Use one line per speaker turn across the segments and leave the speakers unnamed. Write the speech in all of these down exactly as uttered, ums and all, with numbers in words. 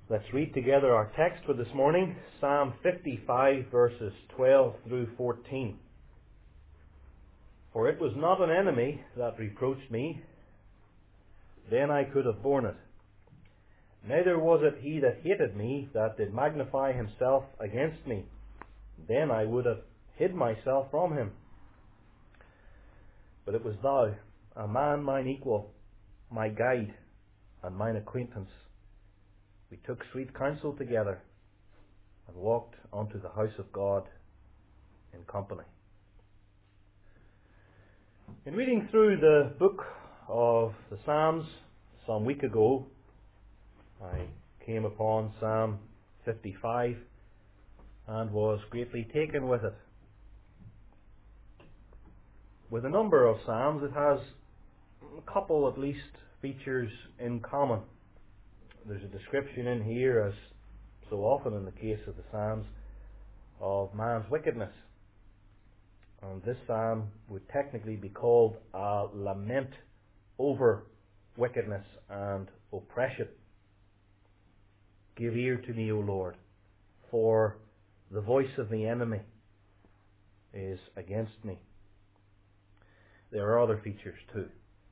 Let's read together our text for this morning, Psalm fifty-five, verses twelve through fourteen. For it was not an enemy that reproached me, then I could have borne it. Neither was it he that hated me that did magnify himself against me, then I would have hid myself from him. But it was thou, a man mine equal, my guide, and mine acquaintance. We took sweet counsel together, and walked unto the house of God in company. In reading through the book of the Psalms some week ago, I came upon Psalm fifty-five and was greatly taken with it. With a number of Psalms, it has a couple at least features in common. There's a description in here, as so often in the case of the Psalms, of man's wickedness. And this psalm would technically be called a lament over wickedness and oppression. Give ear to me, O Lord, for the voice of the enemy is against me. There are other features too.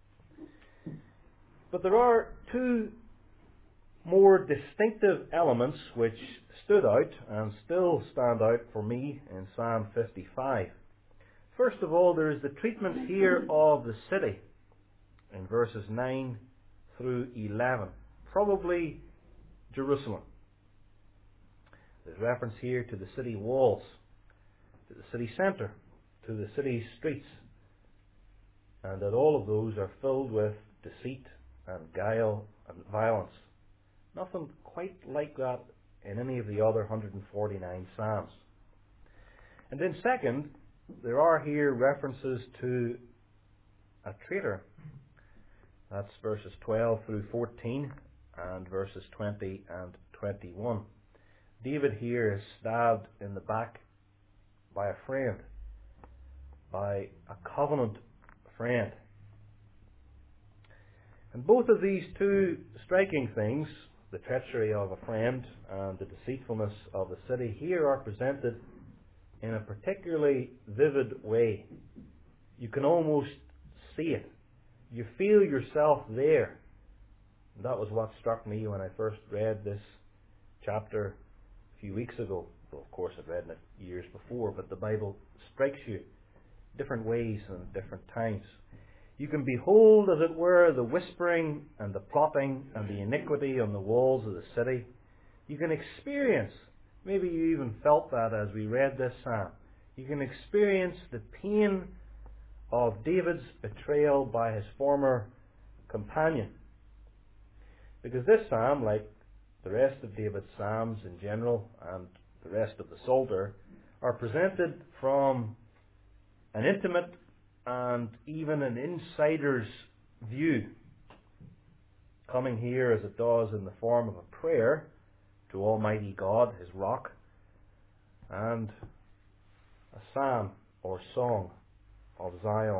But there are two more distinctive elements which stood out and still stand out for me in Psalm fifty-five. First of all, there is the treatment here of the city in verses nine through eleven. Probably Jerusalem. There's reference here to the city walls, to the city centre, to the city streets, and that all of those are filled with deceit and guile and violence. Nothing quite like that in any of the other one hundred forty-nine Psalms. And then second, there are here references to a traitor. That's verses twelve through fourteen and verses twenty and twenty-one. David here is stabbed in the back by a friend, by a covenant friend. And both of these two striking things, the treachery of a friend and the deceitfulness of the city, here are presented in a particularly vivid way. You can almost see it. You feel yourself there. And that was what struck me when I first read this chapter a few weeks ago. Well, of course, I'd read it years before, but the Bible strikes you different ways and different times. You can behold, as it were, the whispering and the plotting and the iniquity on the walls of the city. You can experience, maybe you even felt that as we read this psalm, you can experience the pain of David's betrayal by his former companion. Because this psalm, like the rest of David's psalms in general and the rest of the Psalter, are presented from an intimate and even an insider's view, coming here as it does in the form of a prayer to Almighty God, his rock, and a psalm or song of Zion.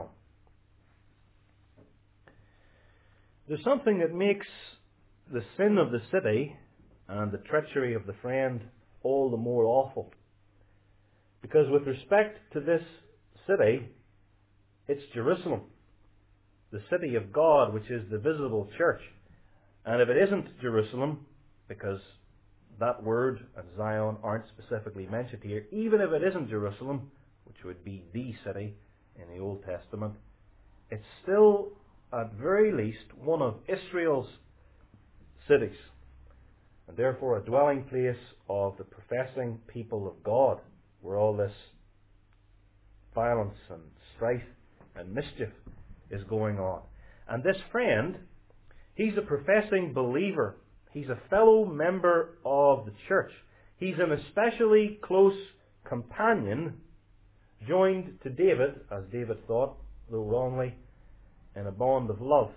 There's something that makes the sin of the city and the treachery of the friend all the more awful. Because with respect to this city, it's Jerusalem, the city of God, which is the visible church. And if it isn't Jerusalem, because that word and Zion aren't specifically mentioned here, even if it isn't Jerusalem, which would be the city in the Old Testament, it's still, at very least, one of Israel's cities, and therefore a dwelling place of the professing people of God, where all this violence and strife and mischief is going on. And this friend, he's a professing believer. He's a fellow member of the church. He's an especially close companion, joined to David, as David thought, though wrongly, in a bond of love.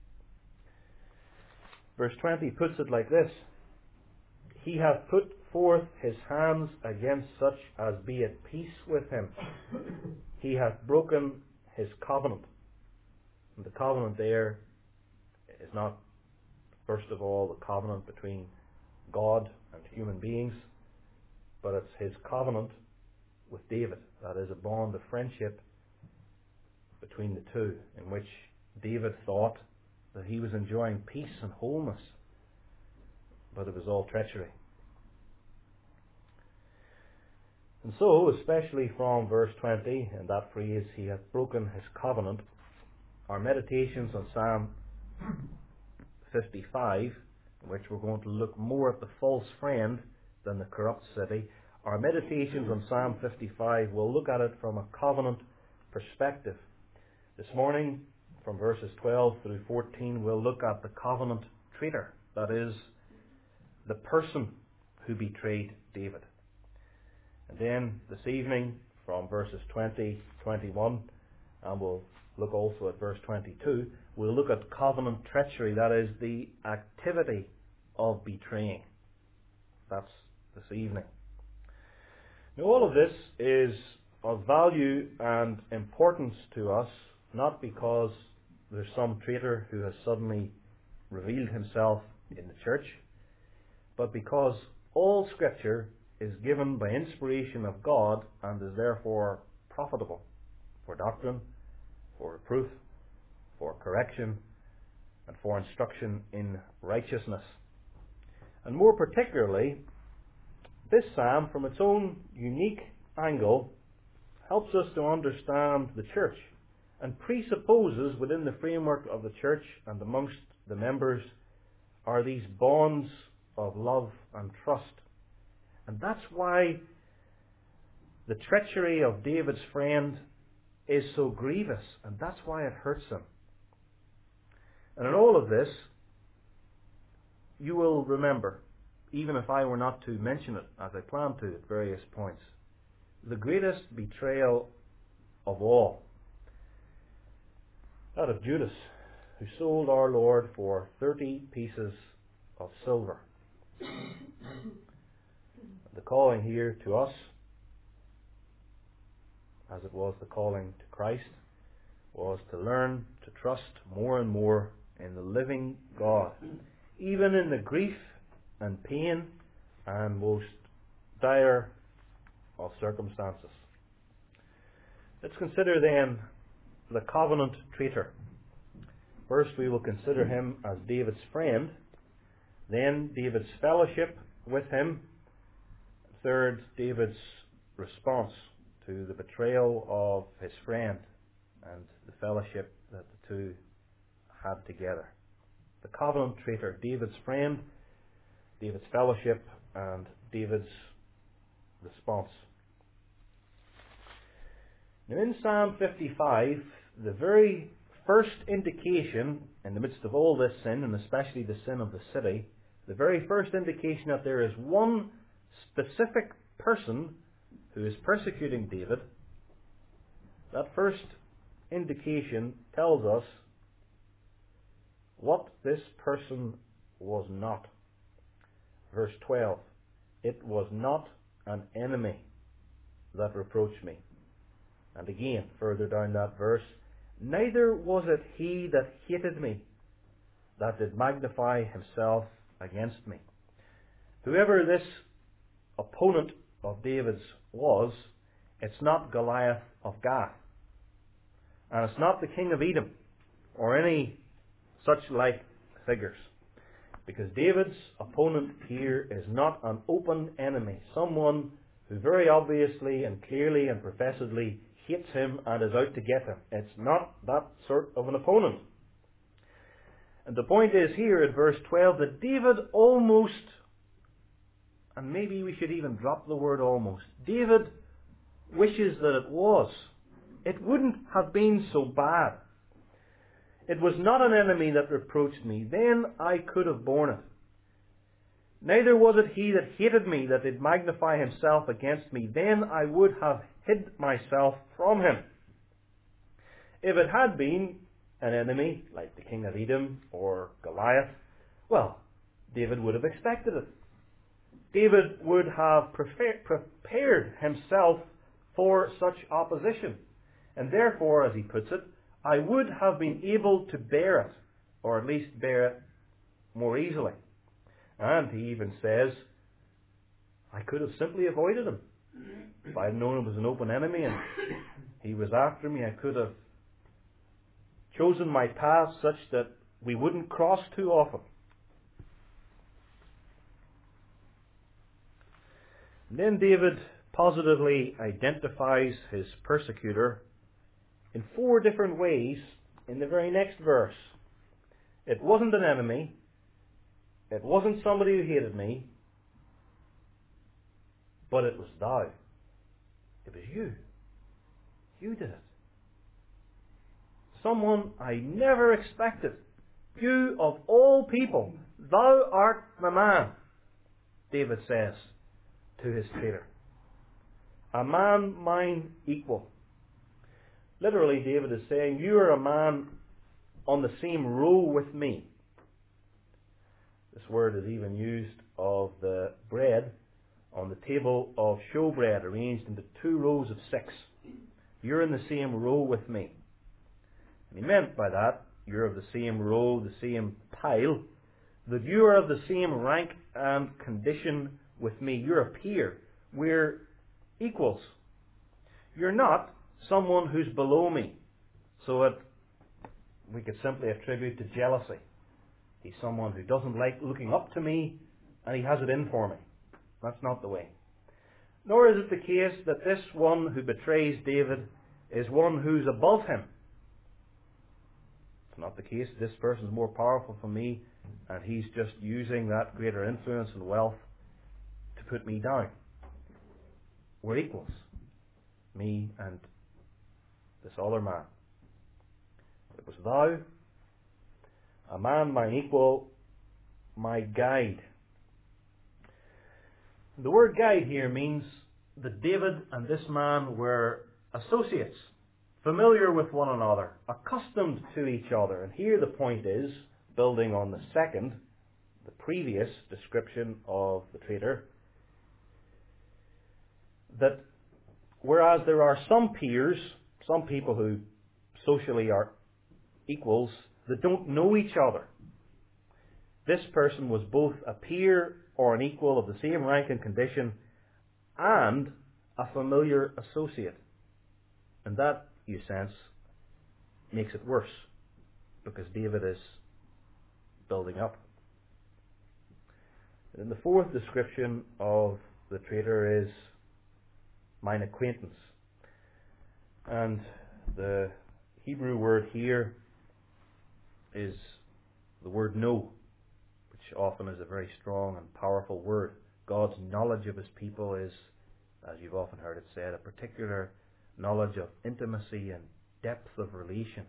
Verse twenty puts it like this: He hath put forth his hands against such as be at peace with him. He hath broken his covenant. And the covenant there is not, first of all, the covenant between God and human beings, but it's his covenant with David. That is a bond of friendship between the two, in which David thought that he was enjoying peace and wholeness, but it was all treachery. And so, especially from verse twenty, in that phrase, he hath broken his covenant, our meditations on Psalm fifty-five, in which we're going to look more at the false friend than the corrupt city, our meditations on Psalm fifty-five will look at it from a covenant perspective. This morning, from verses twelve through fourteen, we'll look at the covenant traitor, that is, the person who betrayed David. And then this evening, from verses twenty, twenty-one, and we'll look also at verse twenty-two, we'll look at covenant treachery, that is, the activity of betraying. That's this evening. Now, all of this is of value and importance to us, not because there's some traitor who has suddenly revealed himself in the church, but because all Scripture is given by inspiration of God and is therefore profitable for doctrine, for reproof, for correction, and for instruction in righteousness. And more particularly, this psalm, from its own unique angle, helps us to understand the church and presupposes within the framework of the church and amongst the members are these bonds of love and trust. And that's why the treachery of David's friend is so grievous, and that's why it hurts him. And in all of this, you will remember, even if I were not to mention it as I plan to at various points, the greatest betrayal of all, that of Judas, who sold our Lord for thirty pieces of silver. The calling here to us, as it was the calling to Christ, was to learn to trust more and more in the living God, even in the grief and pain and most dire of circumstances. Let's consider then the covenant traitor. First, we will consider him as David's friend, then David's fellowship with him, third, David's response to the betrayal of his friend and the fellowship that the two had together. The covenant traitor, David's friend, David's fellowship, and David's response. Now, in Psalm fifty-five, the very first indication, in the midst of all this sin, and especially the sin of the city, the very first indication that there is one specific person who is persecuting David, that first indication tells us what this person was not. Verse twelve, it was not an enemy that reproached me. And again, further down that verse, neither was it he that hated me that did magnify himself against me. Whoever this opponent of David's was, it's not Goliath of Gath. And it's not the king of Edom, or any such like figures. Because David's opponent here is not an open enemy, someone who very obviously and clearly and professedly hates him and is out to get him. It's not that sort of an opponent. And the point is here in verse twelve that David almost, and maybe we should even drop the word almost, David wishes that it was. It wouldn't have been so bad. It was not an enemy that reproached me. Then I could have borne it. Neither was it he that hated me that did magnify himself against me. Then I would have hid myself from him. If it had been an enemy, like the king of Edom or Goliath, well, David would have expected it. David would have prepared himself for such opposition. And therefore, as he puts it, I would have been able to bear it, or at least bear it more easily. And he even says, I could have simply avoided him. If I had known it was an open enemy and he was after me, I could have chosen my path such that we wouldn't cross too often. And then David positively identifies his persecutor in four different ways in the very next verse. It wasn't an enemy. It wasn't somebody who hated me. But it was thou. It was you. You did it. Someone I never expected. You of all people, thou art the man, David says to his traitor. A man mine equal. Literally, David is saying, you are a man on the same row with me. This word is even used of the bread on the table of showbread arranged into two rows of six. You're in the same row with me. And he meant by that, you're of the same row, the same pile, that you are of the same rank and condition with me. You're a peer. We're equals. You're not someone who's below me, so that we could simply attribute to jealousy. He's someone who doesn't like looking up to me, and he has it in for me. That's not the way. Nor is it the case that this one who betrays David is one who's above him. It's not the case. This person's more powerful for me, and he's just using that greater influence and wealth to put me down. We're equals. Me and this other man. It was thou, a man mine equal, my guide. The word guide here means that David and this man were associates, familiar with one another, accustomed to each other. And here the point is, building on the second, the previous description of the traitor, that whereas there are some peers, some people who socially are equals, that don't know each other, this person was both a peer or an equal of the same rank and condition and a familiar associate. And that, you sense, makes it worse, because David is building up. And the fourth description of the traitor is mine acquaintance. And the Hebrew word here is the word know, which often is a very strong and powerful word. God's knowledge of his people is, as you've often heard it said, a particular knowledge of intimacy and depth of relation.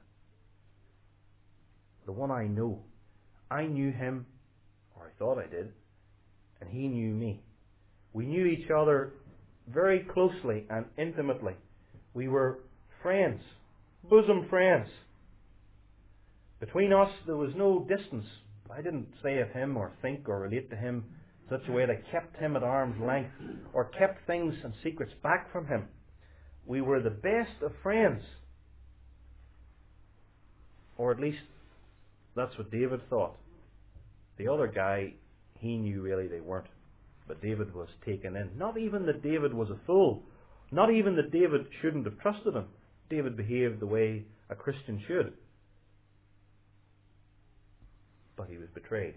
The one I know. I knew him, or I thought I did, and he knew me. We knew each other very closely and intimately. We were friends, bosom friends. Between us there was no distance. I didn't say of him or think or relate to him in such a way that I kept him at arm's length or kept things and secrets back from him. We were the best of friends. Or at least that's what David thought. The other guy, he knew really they weren't. But David was taken in. Not even that David was a fool. Not even that David shouldn't have trusted him. David behaved the way a Christian should. But he was betrayed.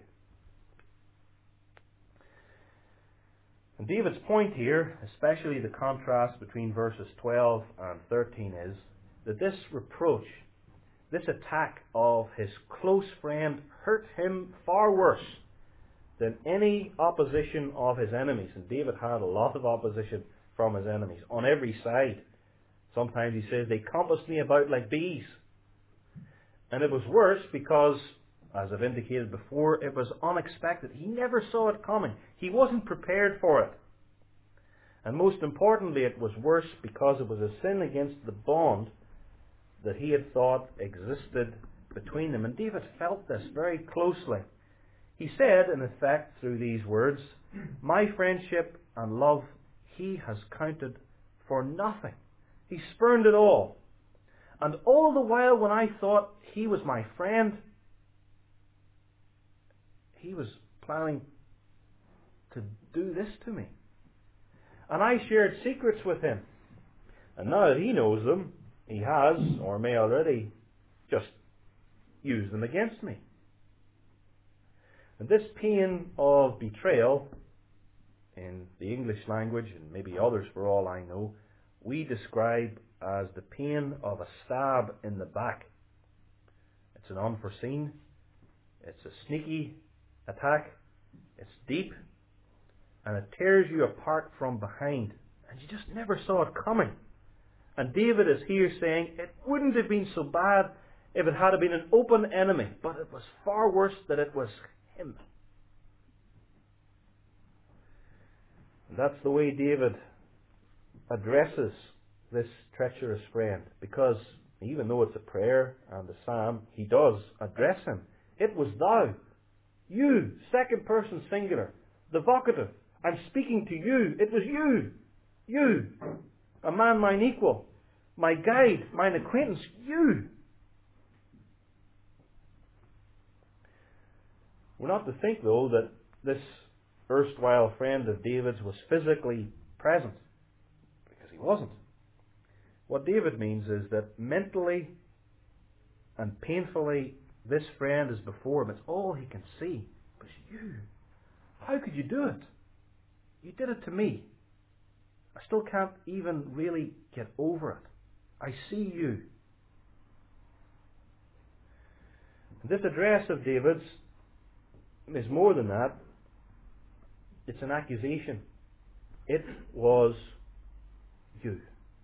And David's point here, especially the contrast between verses twelve and thirteen, is that this reproach, this attack of his close friend, hurt him far worse than any opposition of his enemies. And David had a lot of opposition from his enemies on every side. Sometimes he says, they compassed me about like bees. And it was worse because, as I've indicated before, it was unexpected. He never saw it coming. He wasn't prepared for it. And most importantly, it was worse because it was a sin against the bond that he had thought existed between them. And David felt this very closely. He said, in effect, through these words, my friendship and love he has counted for nothing. He spurned it all. And all the while when I thought he was my friend, he was planning to do this to me. And I shared secrets with him. And now that he knows them, he has, or may already, just used them against me. And this pain of betrayal, in the English language, and maybe others for all I know, we describe as the pain of a stab in the back. It's an unforeseen, it's a sneaky attack, it's deep, and it tears you apart from behind, and you just never saw it coming. And David is here saying it wouldn't have been so bad if it had been an open enemy, but it was far worse that it was him. And that's the way David addresses this treacherous friend, because even though it's a prayer and a psalm, he does address him. It was thou, you, second person singular, the vocative. I'm speaking to you. It was you, you, a man mine equal, my guide, mine acquaintance, you. We're not to think, though, that this erstwhile friend of David's was physically present, because he wasn't. What David means is that mentally and painfully this friend is before him. It's all he can see. But you, how could you do it? You did it to me. I still can't even really get over it. I see you. This address of David's is more than that. It's an accusation. It was you.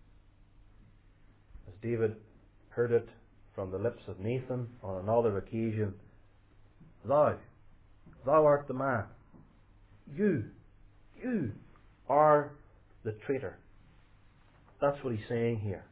As David heard it from the lips of Nathan on another occasion, Thou, thou art the man. You, you are the traitor. That's what he's saying here.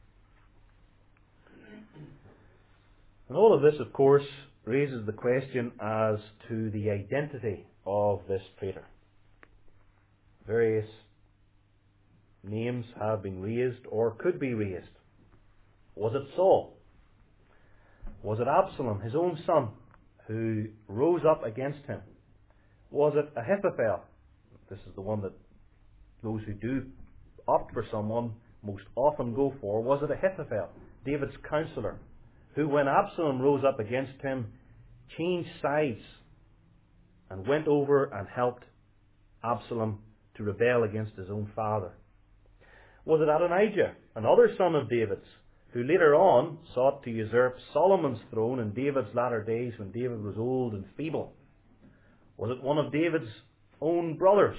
And all of this, of course, raises the question as to the identity of this traitor. Various names have been raised or could be raised. Was it Saul? Was it Absalom, his own son, who rose up against him? Was it Ahithophel? This is the one that those who do opt for someone most often go for. Was it Ahithophel, David's counselor, who, when Absalom rose up against him, changed sides and went over and helped Absalom to rebel against his own father? Was it Adonijah, another son of David's, who later on sought to usurp Solomon's throne in David's latter days when David was old and feeble? Was it one of David's own brothers?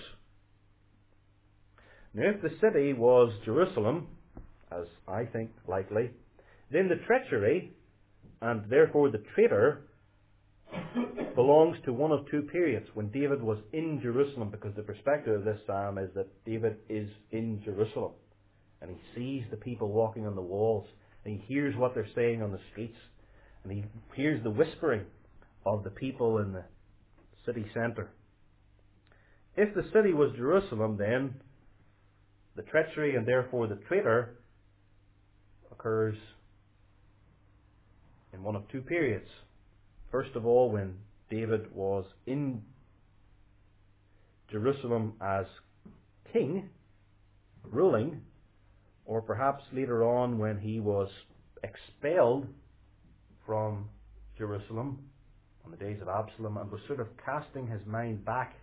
Now, if the city was Jerusalem, as I think likely, then the treachery, and therefore the traitor, belongs to one of two periods. When David was in Jerusalem, because the perspective of this psalm is that David is in Jerusalem, and he sees the people walking on the walls, and he hears what they're saying on the streets, and he hears the whispering of the people in the city centre. If the city was Jerusalem, then the treachery and therefore the traitor occurs in one of two periods. First of all, when David was in Jerusalem as king, ruling, or perhaps later on when he was expelled from Jerusalem on the days of Absalom and was sort of casting his mind back.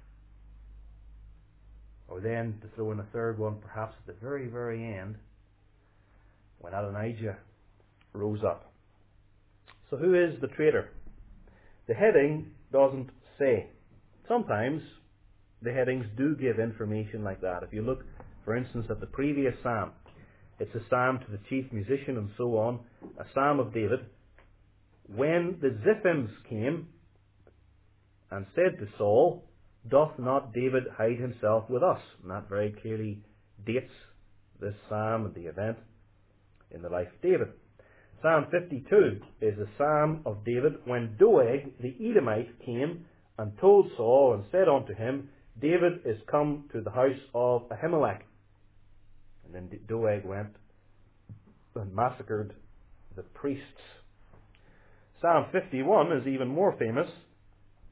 Or then, to throw in a third one, perhaps at the very, very end, when Adonijah rose up. So who is the traitor? The heading doesn't say. Sometimes the headings do give information like that. If you look, for instance, at the previous psalm, it's a psalm to the chief musician and so on, a psalm of David. When the Ziphims came and said to Saul, doth not David hide himself with us? And that very clearly dates this psalm and the event in the life of David. Psalm fifty-two is a psalm of David when Doeg the Edomite came and told Saul and said unto him, David is come to the house of Ahimelech. And then Doeg went and massacred the priests. Psalm fifty-one is even more famous.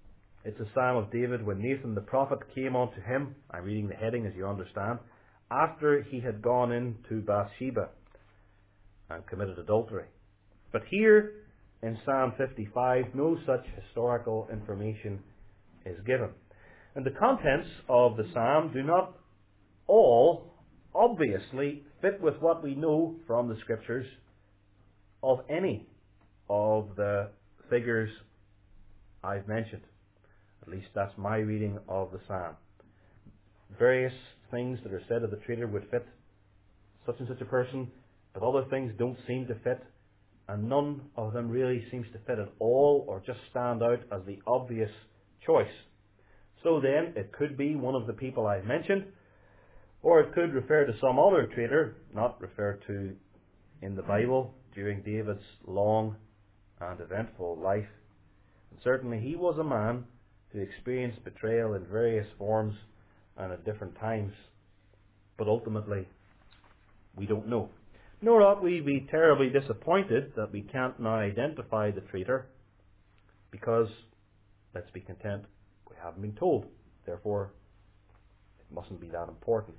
It's a psalm of David when Nathan the prophet came unto him. I'm reading the heading as you understand. After he had gone into Bathsheba and committed adultery. But here in Psalm fifty-five, no such historical information is given. And the contents of the psalm do not all obviously fit with what we know from the scriptures of any of the figures I've mentioned. At least that's my reading of the psalm. Various things that are said of the traitor would fit such and such a person, but other things don't seem to fit, and none of them really seems to fit at all or just stand out as the obvious choice. So then, it could be one of the people I've mentioned, or it could refer to some other traitor, not referred to in the Bible during David's long and eventful life. And certainly he was a man who experienced betrayal in various forms and at different times. But ultimately, we don't know. Nor ought we be terribly disappointed that we can't now identify the traitor, because, let's be content, we haven't been told. Therefore, it mustn't be that important.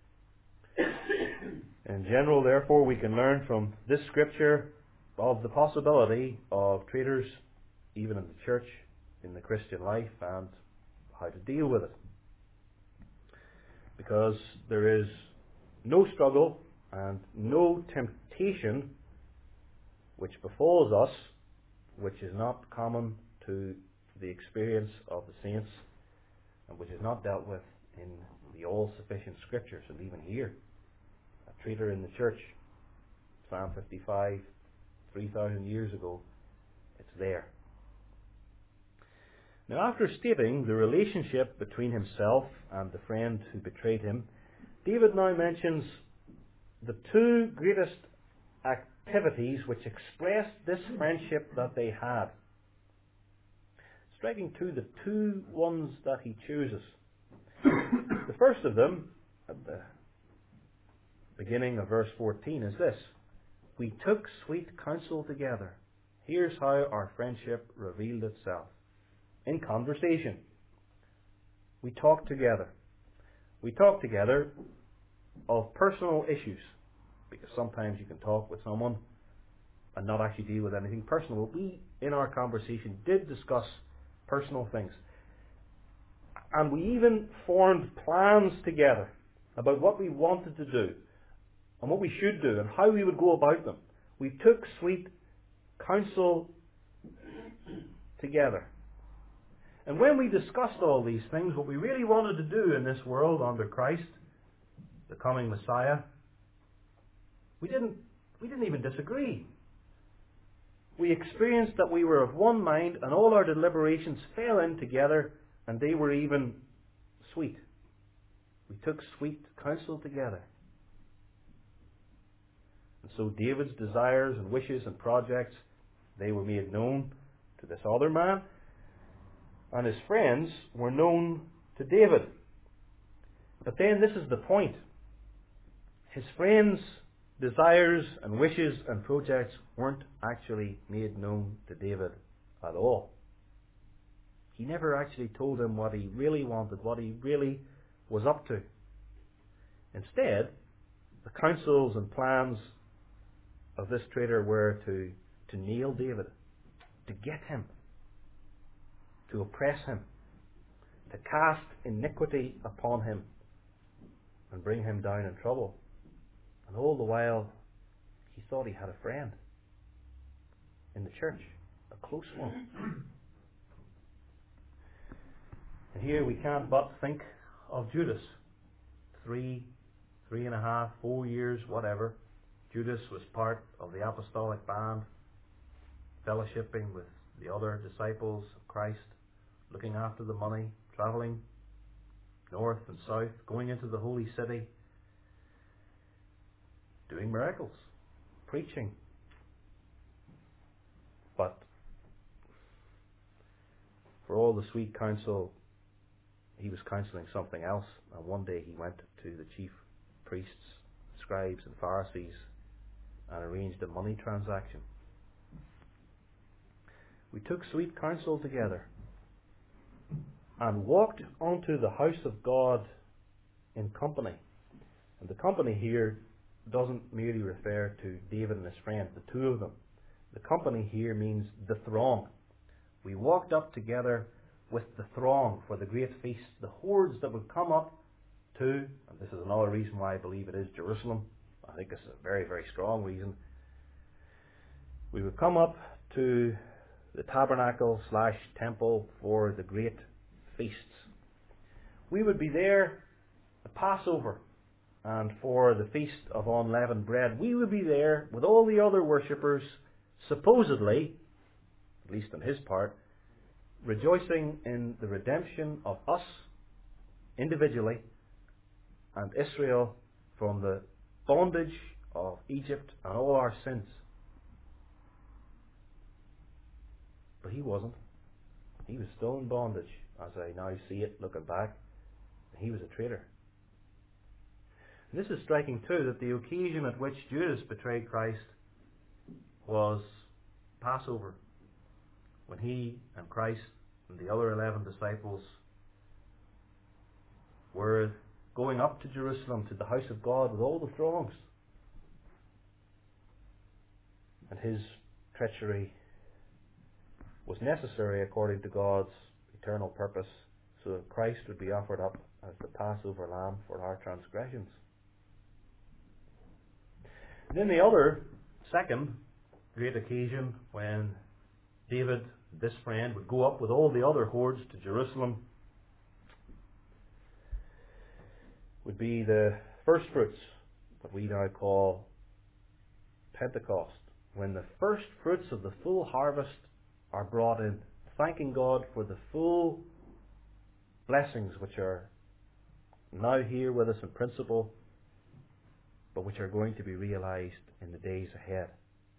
In general, therefore, we can learn from this scripture of the possibility of traitors, even in the church, in the Christian life, and how to deal with it. Because there is no struggle and no temptation which befalls us, which is not common to the experience of the saints, and which is not dealt with in the all-sufficient scriptures. And even here, a traitor in the church, Psalm fifty-five, three thousand years ago, it's there. Now, after stating the relationship between himself and the friend who betrayed him, David now mentions the two greatest activities which expressed this friendship that they had. Striking too, the two ones that he chooses. The first of them, at the beginning of verse fourteen, is this: we took sweet counsel together. Here's how our friendship revealed itself. In conversation. We talked together. We talked together of personal issues, because sometimes you can talk with someone and not actually deal with anything personal. We, in our conversation, did discuss personal things. And we even formed plans together about what we wanted to do and what we should do and how we would go about them. We took sweet counsel together. And when we discussed all these things, what we really wanted to do in this world under Christ, the coming Messiah, we didn't, we didn't even disagree. We experienced that we were of one mind, and all our deliberations fell in together, and they were even sweet. We took sweet counsel together. And so David's desires and wishes and projects, they were made known to this other man, and his friends were known to David. But then this is the point. His friends' desires and wishes and projects weren't actually made known to David at all. He never actually told him what he really wanted, what he really was up to. Instead, the counsels and plans of this traitor were to, to nail David, to get him, to oppress him, to cast iniquity upon him and bring him down in trouble. And all the while, he thought he had a friend in the church, a close one. And here we can't but think of Judas. Three, three and a half, four years, whatever. Judas was part of the apostolic band, fellowshipping with the other disciples of Christ, looking after the money, travelling north and south, going into the holy city, doing miracles, preaching. But for all the sweet counsel, he was counselling something else. And one day he went to the chief priests, scribes and Pharisees and arranged a money transaction. We took sweet counsel together. and walked unto the house of God in company. And the company here doesn't merely refer to David and his friend, the two of them. The company here means the throng. We walked up together with the throng for the great feast, the hordes that would come up to, and this is another reason why I believe it is Jerusalem. I think this is a very, very strong reason. We would come up to the tabernacle slash temple for the great feasts. We would be there at Passover and for the feast of unleavened bread. We would be there with all the other worshippers, supposedly, at least on his part, rejoicing in the redemption of us individually and Israel from the bondage of Egypt and all our sins. But he wasn't. He was still in bondage, as I now see it looking back. He was a traitor. And this is striking too, that the occasion at which Judas betrayed Christ was Passover, when he and Christ and the other eleven disciples were going up to Jerusalem, to the house of God, with all the throngs. And his treachery was necessary according to God's eternal purpose, so that Christ would be offered up as the Passover lamb for our transgressions. And then the other, second great occasion when David, this friend, would go up with all the other hordes to Jerusalem would be the first fruits, that we now call Pentecost, when the first fruits of the full harvest are brought in, thanking God for the full blessings which are now here with us in principle, but which are going to be realized in the days ahead.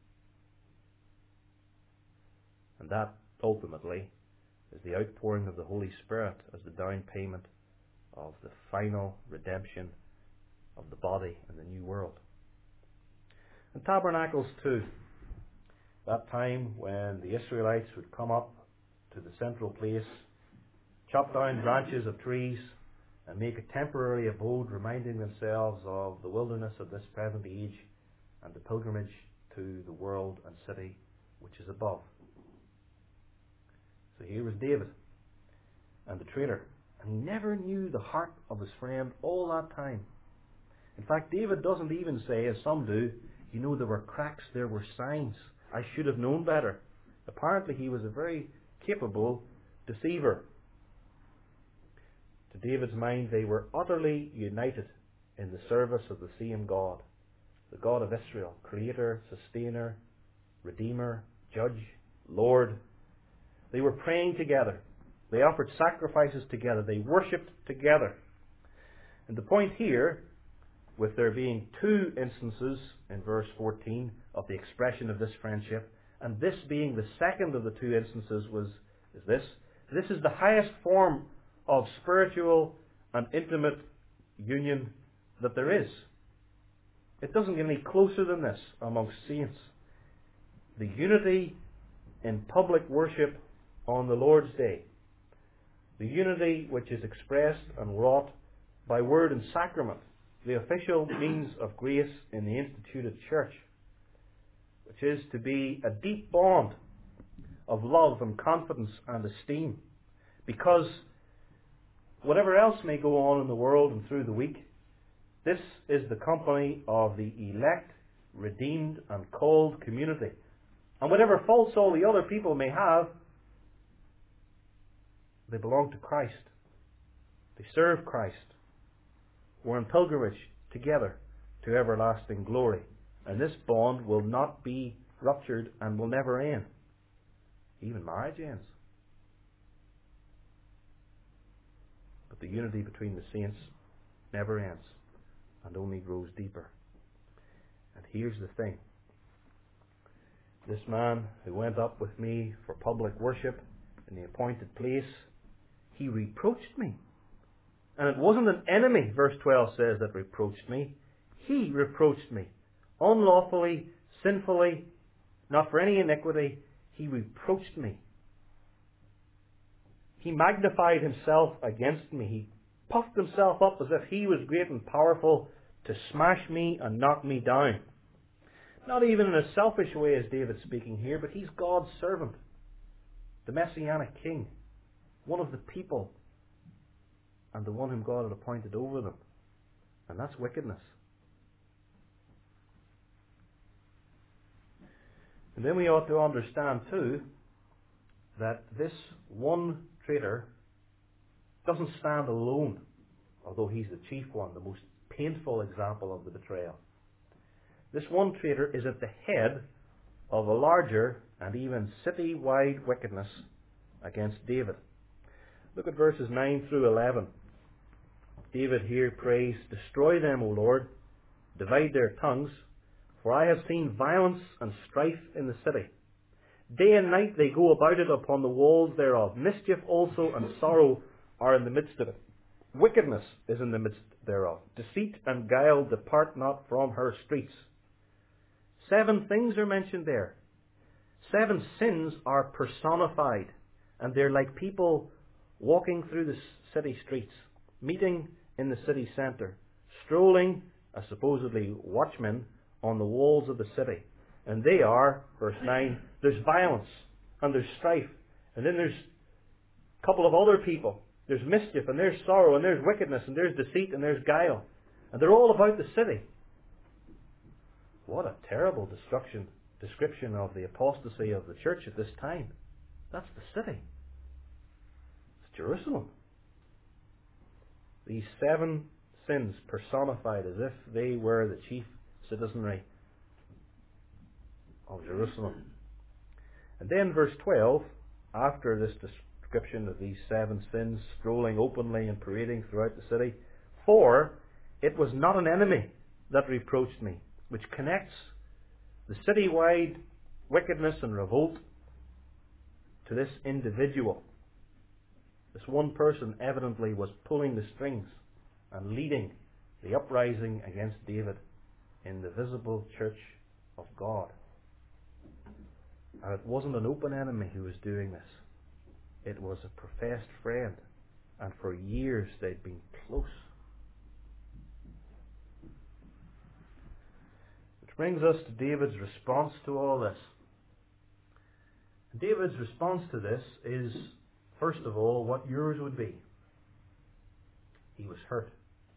And that ultimately is the outpouring of the Holy Spirit as the down payment of the final redemption of the body in the new world. And tabernacles too. That time when the Israelites would come up to the central place, chop down branches of trees, and make a temporary abode, reminding themselves of the wilderness of this present age and the pilgrimage to the world and city which is above. So here was David and the traitor, and he never knew the heart of his friend all that time. In fact, David doesn't even say, as some do, you know, there were cracks, there were signs. I should have known better. Apparently he was a very capable deceiver. To David's mind, they were utterly united in the service of the same God, the God of Israel, Creator, Sustainer, Redeemer, Judge, Lord. They were praying together. They offered sacrifices together. They worshipped together. And the point here, with there being two instances in verse fourteen of the expression of this friendship, and this being the second of the two instances, was is this. This is the highest form of spiritual and intimate union that there is. It doesn't get any closer than this amongst saints. The unity in public worship on the Lord's Day. The unity which is expressed and wrought by word and sacrament, the official means of grace in the instituted church, which is to be a deep bond of love and confidence and esteem. Because whatever else may go on in the world and through the week, this is the company of the elect, redeemed and called community. And whatever faults all the other people may have, they belong to Christ. They serve Christ. We're in pilgrimage together to everlasting glory. And this bond will not be ruptured and will never end. Even marriage ends. But the unity between the saints never ends and only grows deeper. And here's the thing. This man who went up with me for public worship in the appointed place, he reproached me. And it wasn't an enemy, verse twelve says, that reproached me. He reproached me. Unlawfully, sinfully, not for any iniquity, he reproached me. He magnified himself against me. He puffed himself up as if he was great and powerful to smash me and knock me down. Not even in a selfish way is David speaking here, but he's God's servant, the Messianic king, one of the people, and the one whom God had appointed over them. And that's wickedness. And then we ought to understand too that this one traitor doesn't stand alone, although he's the chief one, the most painful example of the betrayal. This one traitor is at the head of a larger and even city-wide wickedness against David. Look at verses nine through eleven. David here prays, "Destroy them, O Lord, divide their tongues, for I have seen violence and strife in the city. Day and night they go about it upon the walls thereof. Mischief also and sorrow are in the midst of it. Wickedness is in the midst thereof. Deceit and guile depart not from her streets." Seven things are mentioned there. Seven sins are personified, and they're like people walking through the city streets, meeting in the city centre, strolling as supposedly watchmen on the walls of the city. And they are, verse nine, there's violence and there's strife, and then there's a couple of other people. There's mischief and there's sorrow and there's wickedness and there's deceit and there's guile. And they're all about the city. What a terrible destruction, description of the apostasy of the church at this time. That's the city. It's Jerusalem. These seven sins personified as if they were the chief citizenry of Jerusalem. And then verse twelve, after this description of these seven sins strolling openly and parading throughout the city, "For it was not an enemy that reproached me," which connects the citywide wickedness and revolt to this individual. This one person evidently was pulling the strings and leading the uprising against David in the visible church of God. And it wasn't an open enemy who was doing this. It was a professed friend. And for years they'd been close. Which brings us to David's response to all this. David's response to this is, first of all, what yours would be. He was hurt.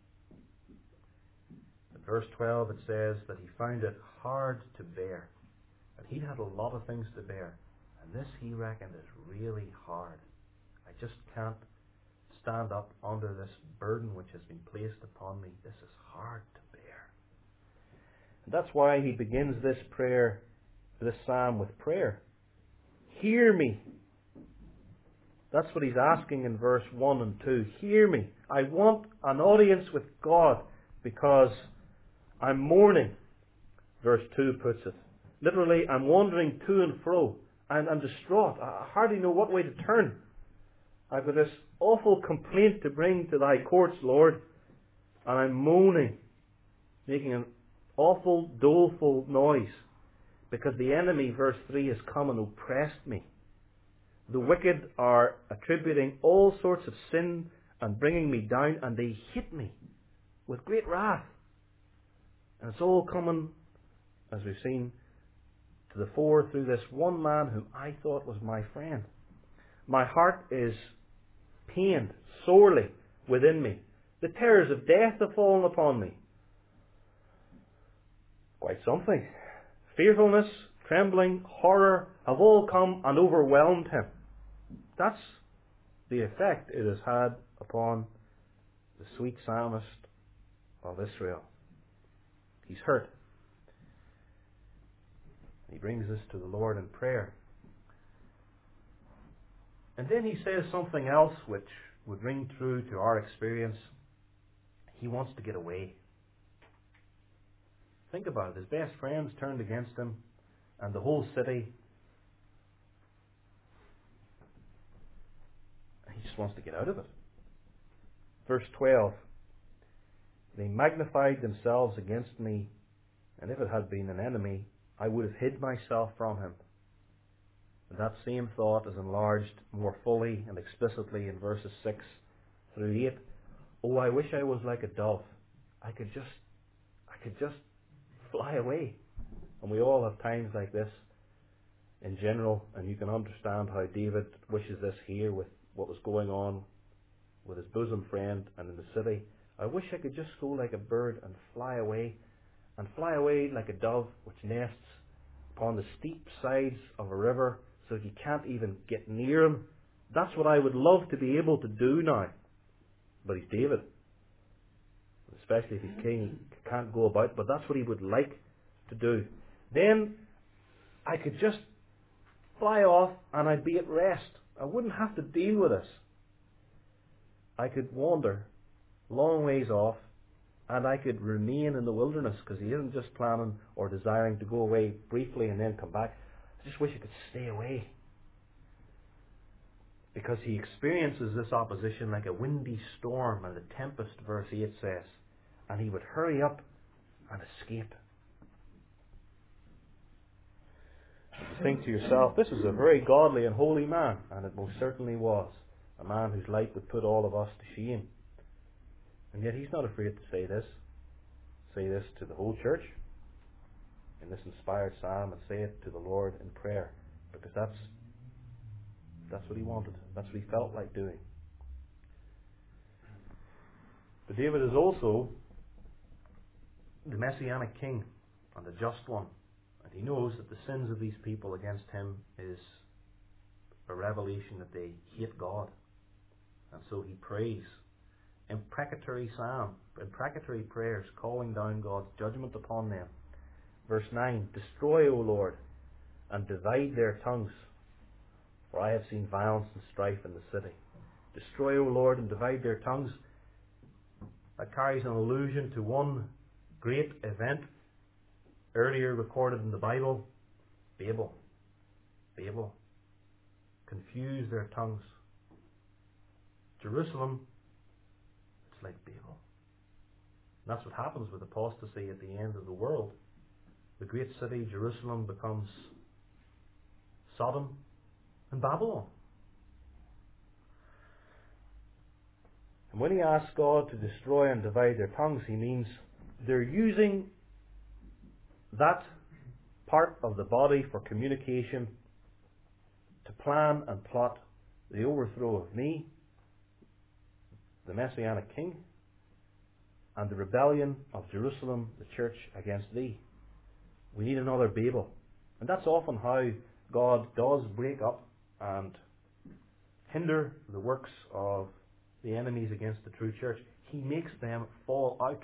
In verse twelve it says that he found it hard to bear. And he'd had a lot of things to bear. And this, he reckoned, is really hard. I just can't stand up under this burden which has been placed upon me. This is hard to bear. And that's why he begins this prayer, this psalm, with prayer. Hear me. That's what he's asking in verse one and two. Hear me. I want an audience with God because I'm mourning, verse two puts it. Literally, I'm wandering to and fro. And I'm distraught. I hardly know what way to turn. I've got this awful complaint to bring to thy courts, Lord. And I'm moaning, making an awful, doleful noise. Because the enemy, verse three, has come and oppressed me. The wicked are attributing all sorts of sin and bringing me down, and they hit me with great wrath. And it's all coming, as we've seen, to the fore through this one man whom I thought was my friend. My heart is pained sorely within me. The terrors of death have fallen upon me. Quite something. Fearfulness, trembling, horror have all come and overwhelmed him. That's the effect it has had upon the sweet psalmist of Israel. He's hurt. He brings this to the Lord in prayer. And then he says something else which would ring true to our experience. He wants to get away. Think about it. His best friends turned against him, and the whole city. He just wants to get out of it. Verse twelve. They magnified themselves against me, and if it had been an enemy, I would have hid myself from him. And that same thought is enlarged more fully and explicitly in verses six through eight. Oh, I wish I was like a dove. I could just, I could just fly away. And we all have times like this in general, and you can understand how David wishes this here with what was going on with his bosom friend and in the city. I wish I could just go like a bird and fly away, and fly away like a dove which nests upon the steep sides of a river so that you can't even get near him. That's what I would love to be able to do now. But he's David. Especially if he's king, he can't go about, but that's what he would like to do. Then I could just fly off and I'd be at rest. I wouldn't have to deal with this. I could wander long ways off and I could remain in the wilderness, because he isn't just planning or desiring to go away briefly and then come back. I just wish I could stay away. Because he experiences this opposition like a windy storm, and the tempest, verse eight says, and he would hurry up and escape. You think to yourself, this is a very godly and holy man, and it most certainly was. A man whose light would put all of us to shame. And yet he's not afraid to say this. Say this to the whole church in this inspired psalm, and say it to the Lord in prayer, because that's that's what he wanted. That's what he felt like doing. But David is also the Messianic king and the just one. And he knows that the sins of these people against him is a revelation that they hate God. And so he prays imprecatory psalm, imprecatory prayers, calling down God's judgment upon them. Verse nine, destroy, O Lord, and divide their tongues, for I have seen violence and strife in the city. Destroy, O Lord, and divide their tongues. That carries an allusion to one great event earlier recorded in the Bible. Babel. Babel. Confuse their tongues. Jerusalem, it's like Babel. And that's what happens with apostasy at the end of the world. The great city, Jerusalem, becomes Sodom and Babylon. And when he asks God to destroy and divide their tongues, he means they're using that part of the body for communication to plan and plot the overthrow of me, the Messianic king, and the rebellion of Jerusalem, the church, against thee. We need another Babel. And that's often how God does break up and hinder the works of the enemies against the true church. He makes them fall out.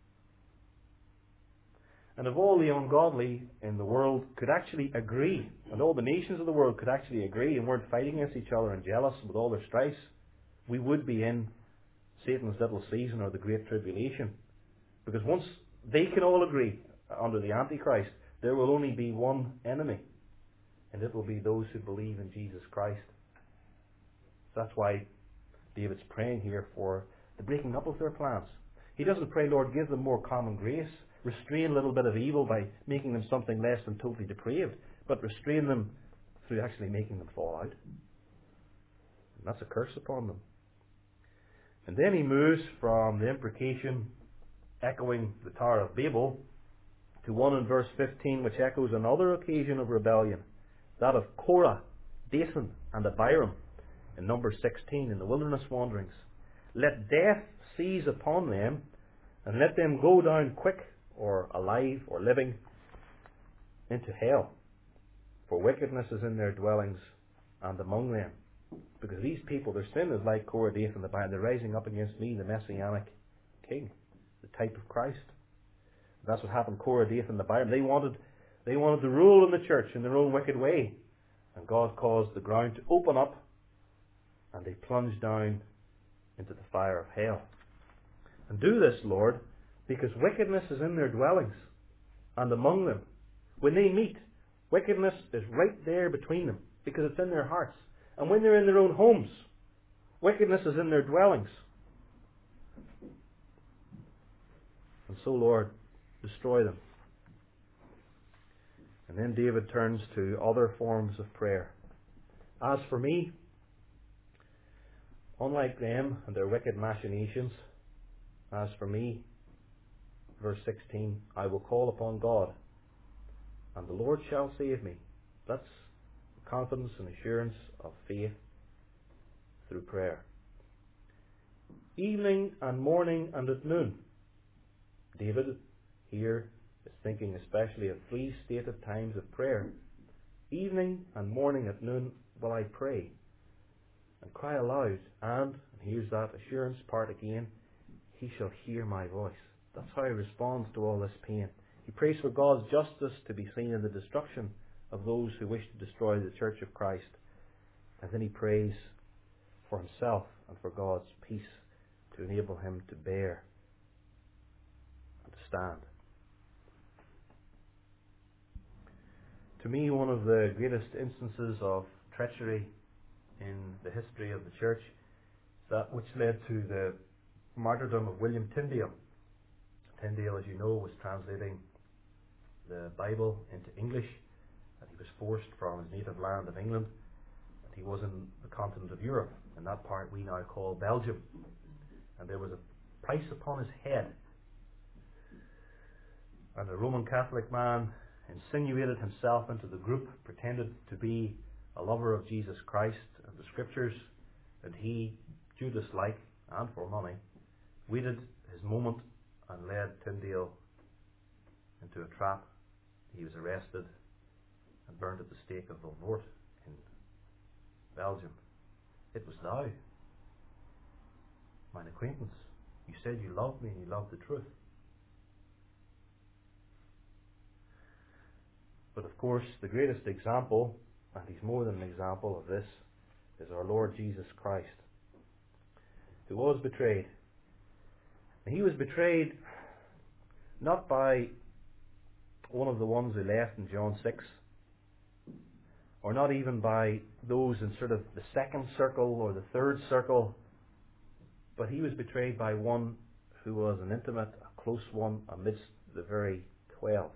And if all the ungodly in the world could actually agree, and all the nations of the world could actually agree and weren't fighting against each other and jealous with all their strifes, we would be in Satan's little season, or the Great Tribulation. Because once they can all agree under the Antichrist, there will only be one enemy, and it will be those who believe in Jesus Christ. That's why David's praying here for the breaking up of their plans. He doesn't pray, Lord, give them more common grace, restrain a little bit of evil by making them something less than totally depraved, but restrain them through actually making them fall out. And that's a curse upon them. And then he moves from the imprecation echoing the Tower of Babel to one in verse fifteen, which echoes another occasion of rebellion, that of Korah, Dathan, and Abiram in number sixteen in the wilderness wanderings. Let death seize upon them, and let them go down quick, or alive, or living, into hell. For wickedness is in their dwellings and among them. Because these people, their sin is like Korah, Dathan, and Abiram. They're rising up against me, the Messianic king, the type of Christ. That's what happened. Korah, Dathan, and Abiram. They wanted, they wanted to rule in the church in their own wicked way. And God caused the ground to open up, and they plunged down into the fire of hell. And do this, Lord, because wickedness is in their dwellings and among them. When they meet, wickedness is right there between them, because it's in their hearts. And when they're in their own homes, wickedness is in their dwellings. And so, Lord, destroy them. And then David turns to other forms of prayer. As for me, unlike them and their wicked machinations, as for me, verse sixteen, I will call upon God, and the Lord shall save me. That's the confidence and assurance of faith through prayer. Evening and morning and at noon. David here is thinking especially of three stated times of prayer. Evening and morning at noon will I pray and cry aloud, and, and here's that assurance part again, he shall hear my voice. That's how he responds to all this pain. He prays for God's justice to be seen in the destruction of those who wish to destroy the Church of Christ. And then he prays for himself and for God's peace to enable him to bear and to stand. To me, one of the greatest instances of treachery in the history of the Church is that which led to the martyrdom of William Tyndale. Tyndale, as you know, was translating the Bible into English, and he was forced from his native land of England, and he was in the continent of Europe, in that part we now call Belgium. And there was a price upon his head. And a Roman Catholic man insinuated himself into the group, pretended to be a lover of Jesus Christ and the Scriptures, and he, Judas-like and for money, waited his moment and led Tyndale into a trap. He was arrested and burned at the stake of Vilvoorde in Belgium. It was thou, mine acquaintance. You said you loved me and you loved the truth. But of course, the greatest example, and he's more than an example of this, is our Lord Jesus Christ, who was betrayed. And he was betrayed not by one of the ones who left in John six, or not even by those in sort of the second circle or the third circle, but he was betrayed by one who was an intimate, a close one amidst the very twelve.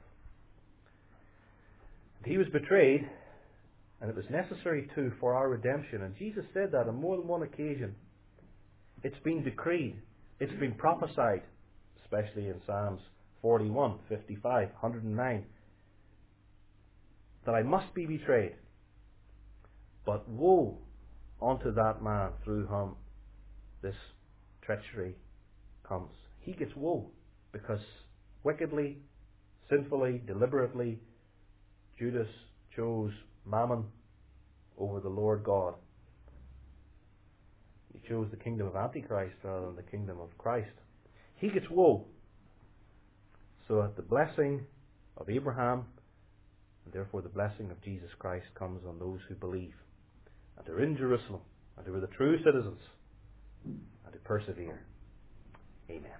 And he was betrayed, and it was necessary too for our redemption. And Jesus said that on more than one occasion. It's been decreed, it's been prophesied, especially in Psalms forty-one, fifty-five, one hundred nine, that I must be betrayed. But woe unto that man through whom this treachery comes. He gets woe because wickedly, sinfully, deliberately, Judas chose Mammon over the Lord God. He chose the kingdom of Antichrist rather than the kingdom of Christ. He gets woe. So that the blessing of Abraham, and therefore the blessing of Jesus Christ, comes on those who believe, and are in Jerusalem, and who are the true citizens, and who persevere. Amen.